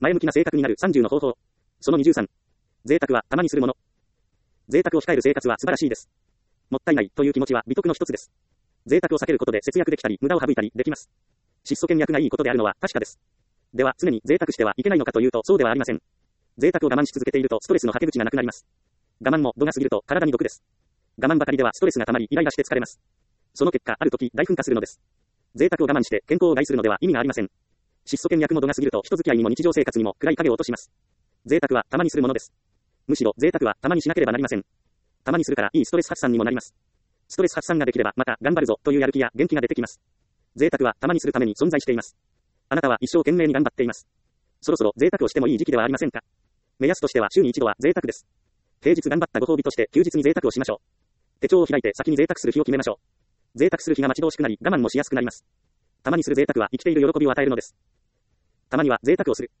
前向きな性格になる30の方法。その23。贅沢はたまにするもの。贅沢を控える生活は素晴らしいです。もったいないという気持ちは美徳の一つです。贅沢を避けることで節約できたり、無駄を省いたりできます。質素倹約がいいことであるのは確かです。では、常に贅沢してはいけないのかというと、そうではありません。贅沢を我慢し続けていると、ストレスのはけ口がなくなります。我慢も度が過ぎると、体に毒です。我慢ばかりではストレスが溜まり、イライラして疲れます。その結果、ある時、大噴火するのです。贅沢を我慢して、健康を害するのでは意味がありません。質素倹約も度が過ぎると、人付き合いにも日常生活にも暗い影を落とします。贅沢はたまにするものです。むしろ、贅沢はたまにしなければなりません。たまにするから、いいストレス発散にもなります。ストレス発散ができれば、また、頑張るぞ、というやる気や元気が出てきます。贅沢はたまにするために存在しています。あなたは一生懸命に頑張っています。そろそろ贅沢をしてもいい時期ではありませんか。目安としては週に一度は贅沢です。平日頑張ったご褒美として休日に贅沢をしましょう。手帳を開いて先に贅沢する日を決めましょう。贅沢する日が待ち遠しくなり我慢もしやすくなります。たまにする贅沢は生きている喜びを与えるのです。たまには贅沢をする。